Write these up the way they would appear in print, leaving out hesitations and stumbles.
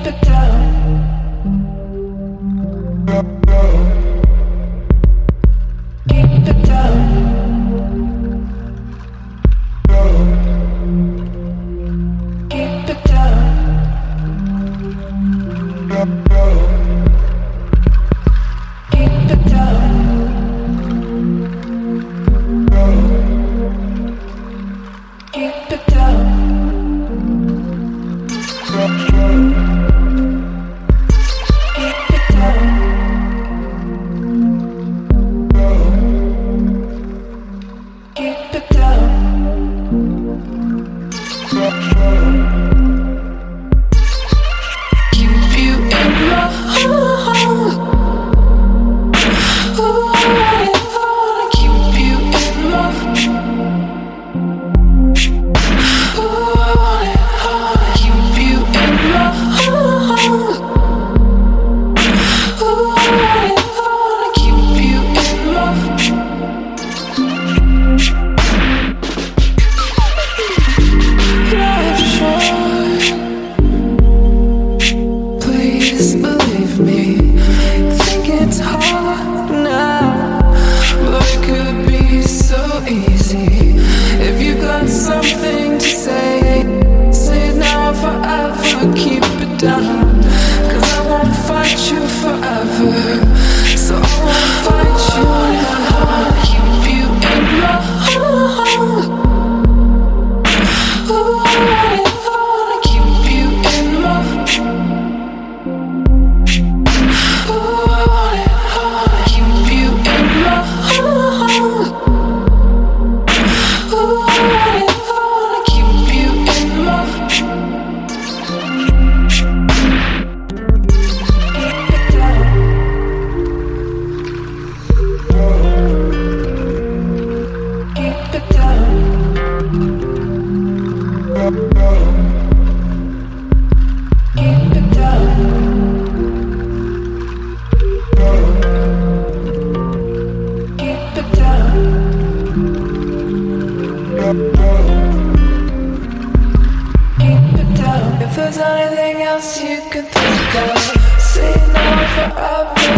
If there's anything else you could think of, say no forever.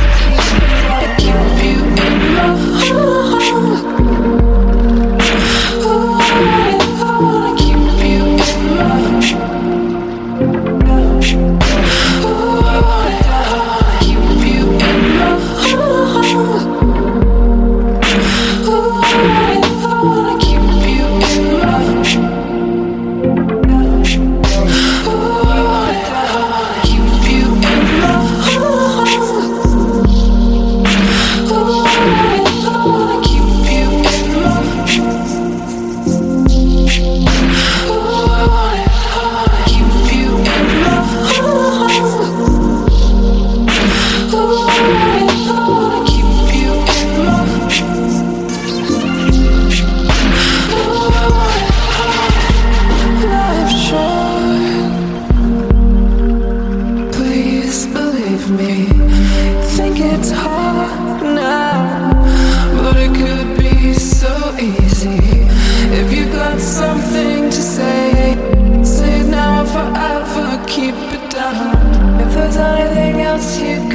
Keep you in my heart. Oh, keep you in my heart. Oh, keep you in my heart. Oh, keep you in my heart. Something to say it now forever, keep it down. If there's anything else you